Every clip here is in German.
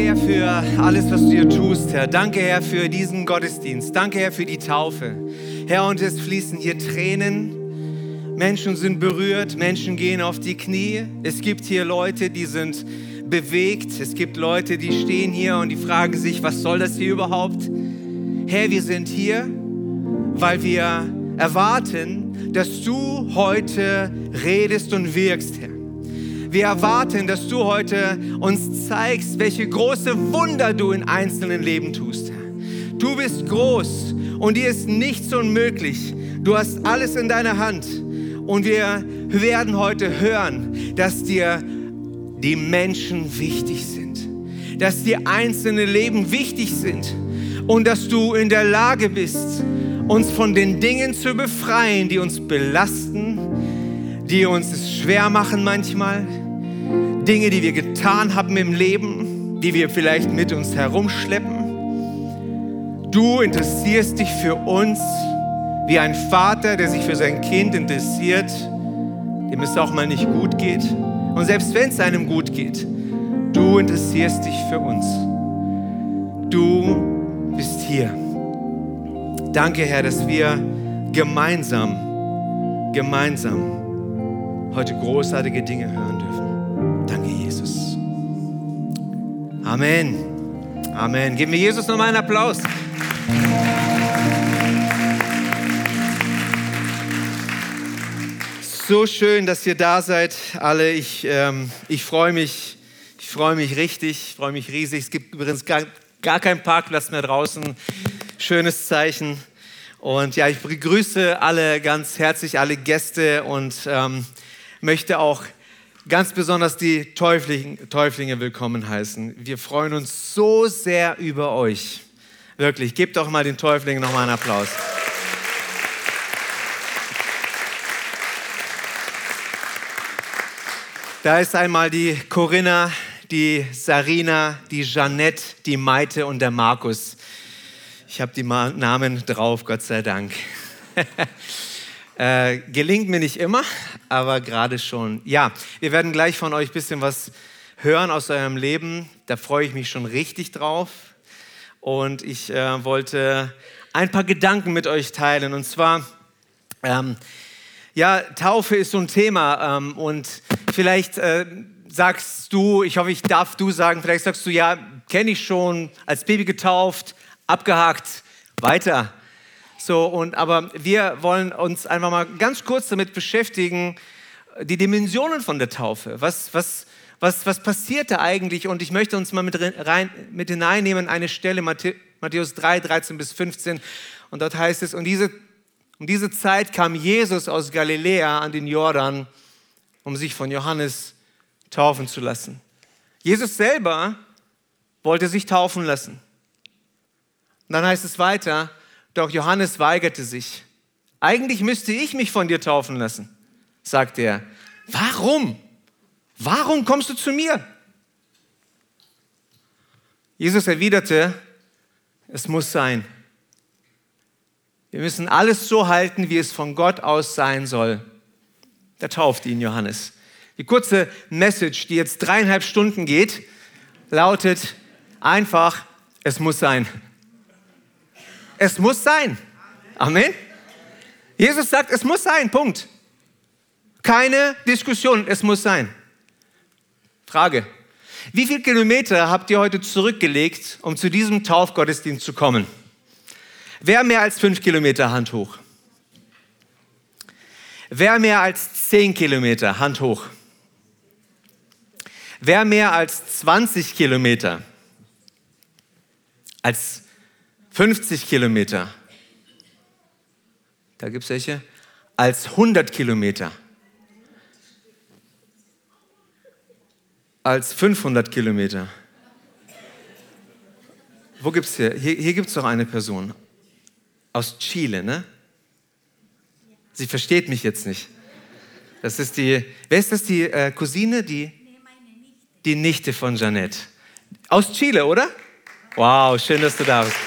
Danke, Herr, für alles, was du hier tust, Herr. Danke, Herr, für diesen Gottesdienst. Danke, Herr, für die Taufe. Herr, und es fließen hier Tränen. Menschen sind berührt, Menschen gehen auf die Knie. Es gibt hier Leute, die sind bewegt. Es gibt Leute, die stehen hier und die fragen sich, was soll das hier überhaupt? Herr, wir sind hier, weil wir erwarten, dass du heute redest und wirkst, Herr. Wir erwarten, dass du heute uns zeigst, welche große Wunder du in einzelnen Leben tust, Herr. Du bist groß und dir ist nichts unmöglich. Du hast alles in deiner Hand. Und wir werden heute hören, dass dir die Menschen wichtig sind, dass dir einzelne Leben wichtig sind und dass du in der Lage bist, uns von den Dingen zu befreien, die uns belasten, die uns es schwer machen manchmal, Dinge, die wir getan haben im Leben, die wir vielleicht mit uns herumschleppen. Du interessierst dich für uns wie ein Vater, der sich für sein Kind interessiert, dem es auch mal nicht gut geht. Und selbst wenn es einem gut geht, du interessierst dich für uns. Du bist hier. Danke, Herr, dass wir gemeinsam heute großartige Dinge hören dürfen. Danke, Jesus. Amen. Amen. Geben wir Jesus nochmal einen Applaus. So schön, dass ihr da seid, alle. Ich freue mich richtig, ich freue mich riesig. Es gibt übrigens gar keinen Parkplatz mehr draußen. Schönes Zeichen. Und ja, ich begrüße alle ganz herzlich, alle Gäste und möchte auch ganz besonders die Täuflinge willkommen heißen. Wir freuen uns so sehr über euch. Wirklich, gebt doch mal den Täuflingen nochmal einen Applaus. Da ist einmal die Corinna, die Sarina, die Jeanette, die Maite und der Markus. Ich habe die Namen drauf, Gott sei Dank. Gelingt mir nicht immer, aber gerade schon. Ja, wir werden gleich von euch ein bisschen was hören aus eurem Leben. Da freue ich mich schon richtig drauf. Und ich wollte ein paar Gedanken mit euch teilen. Und zwar, Taufe ist so ein Thema. Und vielleicht sagst du, ich hoffe, ich darf du sagen, vielleicht sagst du, ja, kenne ich schon, als Baby getauft, abgehakt, weiter. Aber wir wollen uns einfach mal ganz kurz damit beschäftigen, die Dimensionen von der Taufe. Was passiert da eigentlich? Und ich möchte uns mal mit hineinnehmen, eine Stelle, Matthäus 3, 13 bis 15. Und dort heißt es, um diese Zeit kam Jesus aus Galiläa an den Jordan, um sich von Johannes taufen zu lassen. Jesus selber wollte sich taufen lassen. Und dann heißt es weiter, doch Johannes weigerte sich. Eigentlich müsste ich mich von dir taufen lassen, sagt er. Warum? Warum kommst du zu mir? Jesus erwiderte, es muss sein. Wir müssen alles so halten, wie es von Gott aus sein soll. Da tauft ihn Johannes. Die kurze Message, die jetzt 3,5 Stunden geht, lautet einfach, es muss sein. Es muss sein. Amen. Jesus sagt, es muss sein, Punkt. Keine Diskussion, es muss sein. Frage, wie viele Kilometer habt ihr heute zurückgelegt, um zu diesem Taufgottesdienst zu kommen? Wer mehr als 5 Kilometer, Hand hoch. Wer mehr als 10 Kilometer, Hand hoch. Wer mehr als 20 Kilometer, als 50 Kilometer, da gibt es welche, als 100 Kilometer, als 500 Kilometer. Wo gibt es hier? Hier gibt es doch eine Person. Aus Chile, ne? Sie versteht mich jetzt nicht. Das ist wer ist das, die Cousine? Die Nichte von Jeanette. Aus Chile, oder? Wow, schön, dass du da bist.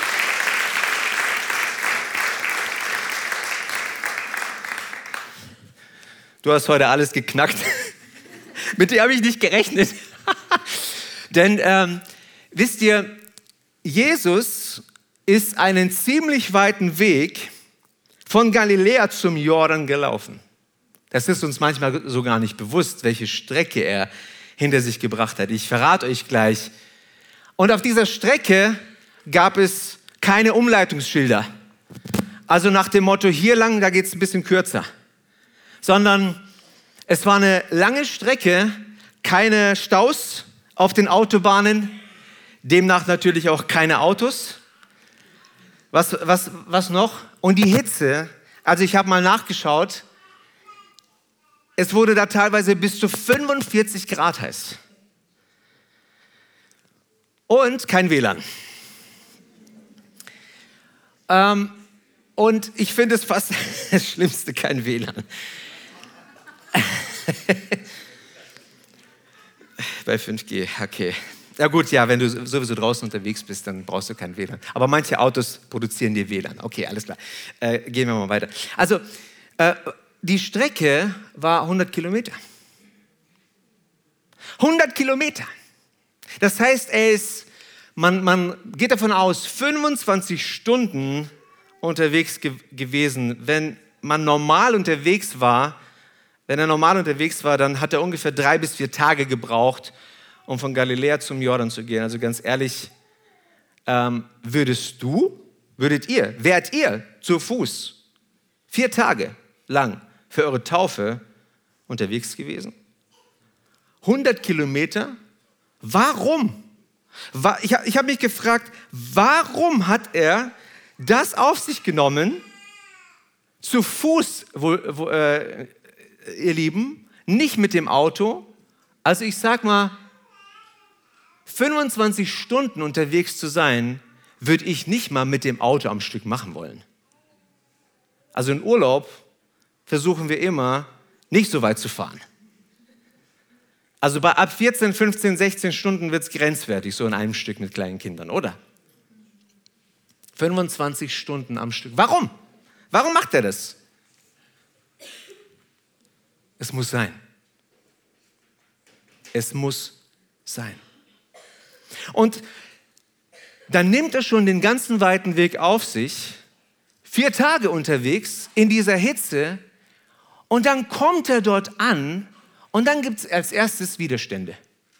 Du hast heute alles geknackt. Mit dir habe ich nicht gerechnet. Denn Wisst ihr, Jesus ist einen ziemlich weiten Weg von Galiläa zum Jordan gelaufen. Das ist uns manchmal so gar nicht bewusst, welche Strecke er hinter sich gebracht hat. Ich verrate euch gleich. Und auf dieser Strecke gab es keine Umleitungsschilder. Also nach dem Motto, hier lang, da geht es ein bisschen kürzer. Sondern es war eine lange Strecke, keine Staus auf den Autobahnen, demnach natürlich auch keine Autos. Was noch? Und die Hitze, also ich habe mal nachgeschaut, es wurde da teilweise bis zu 45 Grad heiß. Und kein WLAN. Und ich finde es fast das Schlimmste, kein WLAN. Bei 5G, okay. Ja gut, ja, wenn du sowieso draußen unterwegs bist, dann brauchst du kein WLAN. Aber manche Autos produzieren dir WLAN. Okay, alles klar. Gehen wir mal weiter. Also, die Strecke war 100 Kilometer. 100 Kilometer. Das heißt, man geht davon aus, 25 Stunden unterwegs gewesen. Wenn er normal unterwegs war, dann hat er ungefähr 3 bis 4 Tage gebraucht, um von Galiläa zum Jordan zu gehen. Also ganz ehrlich, wärt ihr zu Fuß 4 Tage lang für eure Taufe unterwegs gewesen? 100 Kilometer? Warum? Ich habe mich gefragt, warum hat er das auf sich genommen, zu Fuß, ihr Lieben, nicht mit dem Auto? Also ich sag mal, 25 Stunden unterwegs zu sein, würde ich nicht mal mit dem Auto am Stück machen wollen. Also in Urlaub versuchen wir immer, nicht so weit zu fahren. Also ab 14, 15, 16 Stunden wird es grenzwertig, so in einem Stück mit kleinen Kindern, oder? 25 Stunden am Stück. Warum? Warum macht er das? Es muss sein. Es muss sein. Und dann nimmt er schon den ganzen weiten Weg auf sich, 4 Tage unterwegs in dieser Hitze, und dann kommt er dort an und dann gibt es als erstes Widerstände.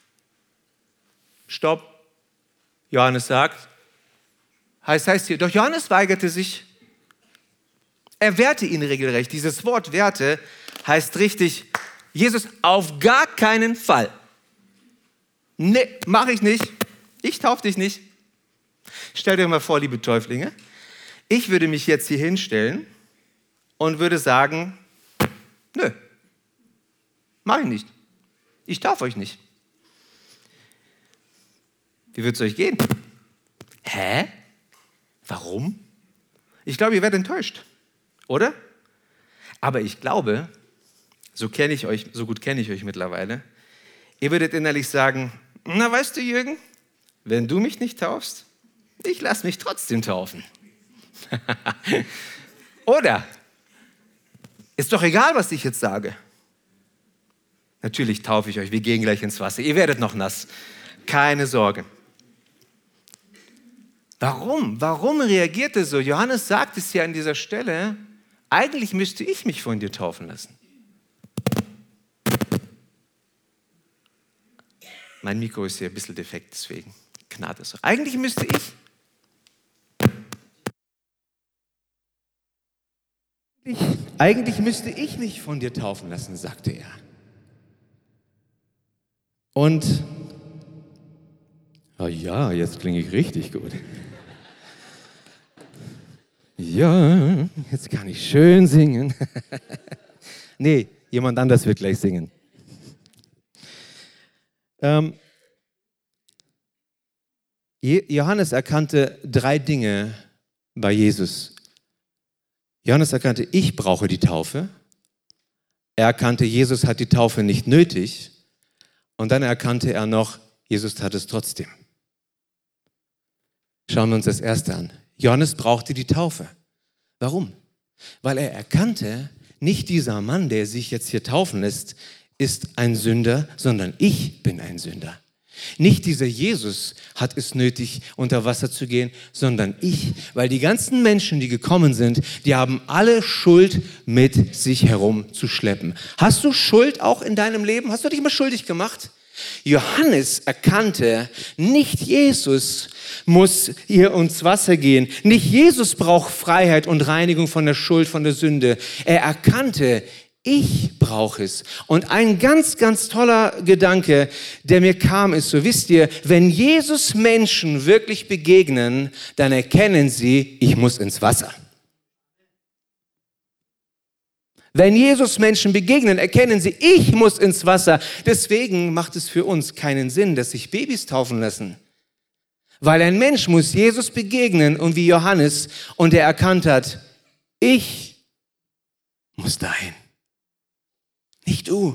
Stopp. Johannes sagt, heißt hier, doch Johannes weigerte sich. Er wehrte ihn regelrecht. Dieses Wort wehrte heißt richtig, Jesus, auf gar keinen Fall. Nee, mach ich nicht. Ich taufe dich nicht. Stellt euch mal vor, liebe Täuflinge, ich würde mich jetzt hier hinstellen und würde sagen, nö, mach ich nicht. Ich taufe euch nicht. Wie wird es euch gehen? Hä? Warum? Ich glaube, ihr werdet enttäuscht, oder? Aber ich glaube, so gut kenne ich euch mittlerweile, ihr würdet innerlich sagen, na weißt du, Jürgen, wenn du mich nicht taufst, ich lasse mich trotzdem taufen. Oder? Ist doch egal, was ich jetzt sage. Natürlich taufe ich euch, wir gehen gleich ins Wasser. Ihr werdet noch nass. Keine Sorge. Warum? Warum reagiert er so? Johannes sagt es ja an dieser Stelle, eigentlich müsste ich mich von dir taufen lassen. Mein Mikro ist hier ein bisschen defekt, deswegen knarrt es so. Eigentlich müsste ich mich von dir taufen lassen, sagte er. Und, oh ja, jetzt klinge ich richtig gut. Ja, jetzt kann ich schön singen. Nee, jemand anders wird gleich singen. Johannes erkannte 3 Dinge bei Jesus. Johannes erkannte, ich brauche die Taufe. Er erkannte, Jesus hat die Taufe nicht nötig. Und dann erkannte er noch, Jesus tat es trotzdem. Schauen wir uns das Erste an. Johannes brauchte die Taufe. Warum? Weil er erkannte, nicht dieser Mann, der sich jetzt hier taufen lässt, ist ein Sünder, sondern ich bin ein Sünder. Nicht dieser Jesus hat es nötig, unter Wasser zu gehen, sondern ich. Weil die ganzen Menschen, die gekommen sind, die haben alle Schuld mit sich herumzuschleppen. Hast du Schuld auch in deinem Leben? Hast du dich mal schuldig gemacht? Johannes erkannte, nicht Jesus muss hier ins Wasser gehen. Nicht Jesus braucht Freiheit und Reinigung von der Schuld, von der Sünde. Er erkannte, ich brauche es. Und ein ganz, ganz toller Gedanke, der mir kam, ist so, wisst ihr, wenn Jesus Menschen wirklich begegnen, dann erkennen sie, ich muss ins Wasser. Wenn Jesus Menschen begegnen, erkennen sie, ich muss ins Wasser. Deswegen macht es für uns keinen Sinn, dass sich Babys taufen lassen. Weil ein Mensch muss Jesus begegnen und wie Johannes und er erkannt hat, ich muss dahin. Nicht du.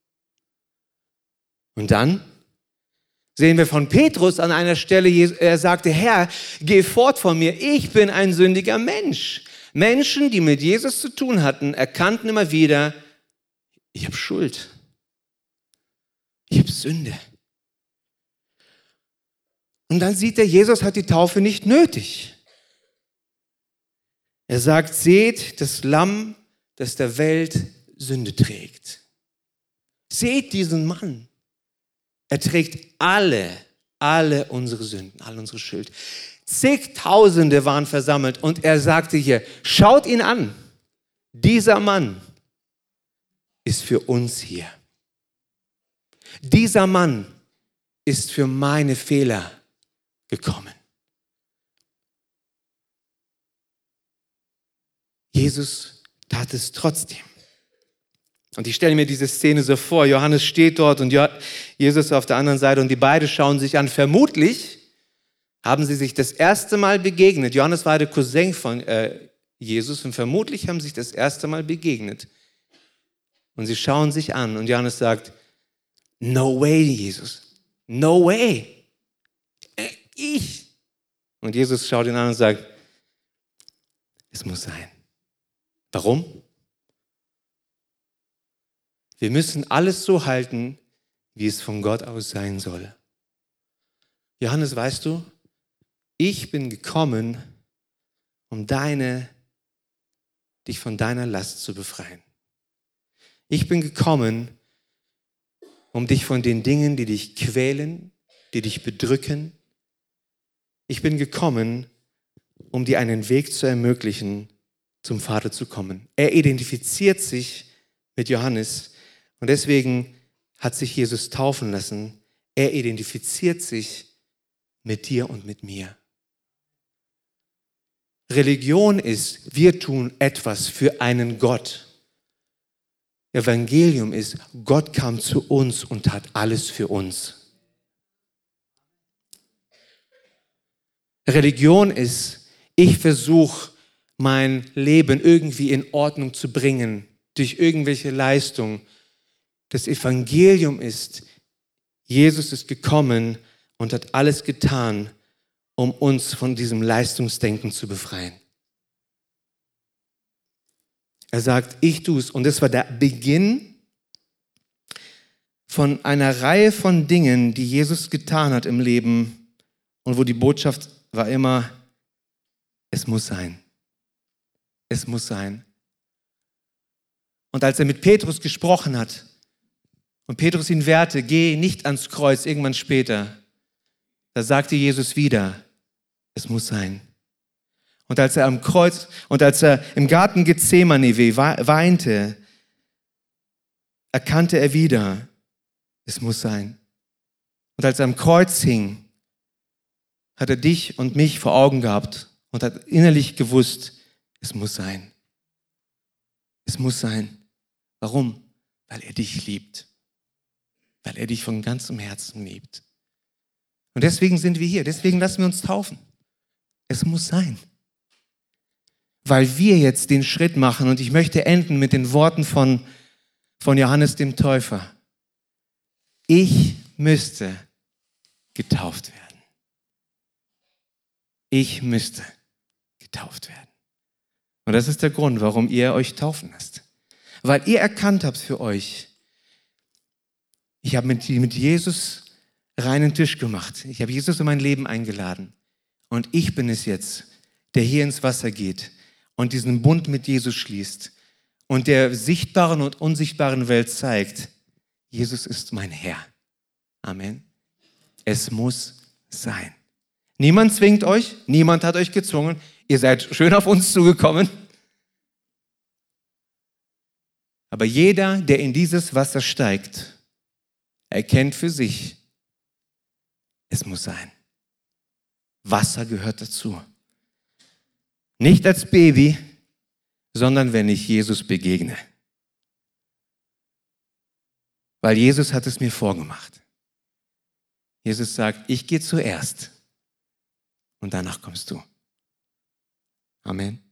Und dann sehen wir von Petrus an einer Stelle, er sagte, Herr, geh fort von mir, ich bin ein sündiger Mensch. Menschen, die mit Jesus zu tun hatten, erkannten immer wieder, ich habe Schuld. Ich habe Sünde. Und dann sieht er, Jesus hat die Taufe nicht nötig. Er sagt, seht das Lamm, das der Welt Sünde trägt. Seht diesen Mann. Er trägt alle unsere Sünden, alle unsere Schuld. Zigtausende waren versammelt und er sagte hier, schaut ihn an. Dieser Mann ist für uns hier. Dieser Mann ist für meine Fehler gekommen. Jesus tat es trotzdem. Und ich stelle mir diese Szene so vor, Johannes steht dort und Jesus auf der anderen Seite und die beiden schauen sich an. Vermutlich haben sie sich das erste Mal begegnet. Johannes war der Cousin von Jesus und vermutlich haben sie sich das erste Mal begegnet. Und sie schauen sich an und Johannes sagt, no way, Jesus, no way. Ich. Und Jesus schaut ihn an und sagt, es muss sein. Warum? Wir müssen alles so halten, wie es von Gott aus sein soll. Johannes, weißt du, ich bin gekommen, um dich von deiner Last zu befreien. Ich bin gekommen, um dich von den Dingen, die dich quälen, die dich bedrücken. Ich bin gekommen, um dir einen Weg zu ermöglichen, zum Vater zu kommen. Er identifiziert sich mit Johannes und deswegen hat sich Jesus taufen lassen. Er identifiziert sich mit dir und mit mir. Religion ist, wir tun etwas für einen Gott. Evangelium ist, Gott kam zu uns und tat alles für uns. Religion ist, ich versuche mein Leben irgendwie in Ordnung zu bringen durch irgendwelche Leistungen. Das Evangelium ist, Jesus ist gekommen und hat alles getan, um uns von diesem Leistungsdenken zu befreien. Er sagt, ich tue es. Und das war der Beginn von einer Reihe von Dingen, die Jesus getan hat im Leben und wo die Botschaft war immer, es muss sein. Es muss sein. Und als er mit Petrus gesprochen hat und Petrus ihn wehrte, geh nicht ans Kreuz, irgendwann später, da sagte Jesus wieder, es muss sein. Und als er am Kreuz und als er im Garten Gethsemane weinte, erkannte er wieder, es muss sein. Und als er am Kreuz hing, hat er dich und mich vor Augen gehabt und hat innerlich gewusst, es muss sein. Es muss sein. Warum? Weil er dich liebt. Weil er dich von ganzem Herzen liebt. Und deswegen sind wir hier. Deswegen lassen wir uns taufen. Es muss sein. Weil wir jetzt den Schritt machen und ich möchte enden mit den Worten von Johannes dem Täufer. Ich müsste getauft werden. Ich müsste getauft werden. Und das ist der Grund, warum ihr euch taufen lasst. Weil ihr erkannt habt für euch, ich habe mit Jesus reinen Tisch gemacht. Ich habe Jesus in mein Leben eingeladen. Und ich bin es jetzt, der hier ins Wasser geht und diesen Bund mit Jesus schließt und der sichtbaren und unsichtbaren Welt zeigt, Jesus ist mein Herr. Amen. Es muss sein. Niemand zwingt euch, niemand hat euch gezwungen. Ihr seid schön auf uns zugekommen. Aber jeder, der in dieses Wasser steigt, erkennt für sich, es muss sein. Wasser gehört dazu. Nicht als Baby, sondern wenn ich Jesus begegne. Weil Jesus hat es mir vorgemacht. Jesus sagt, ich gehe zuerst und danach kommst du. Amen.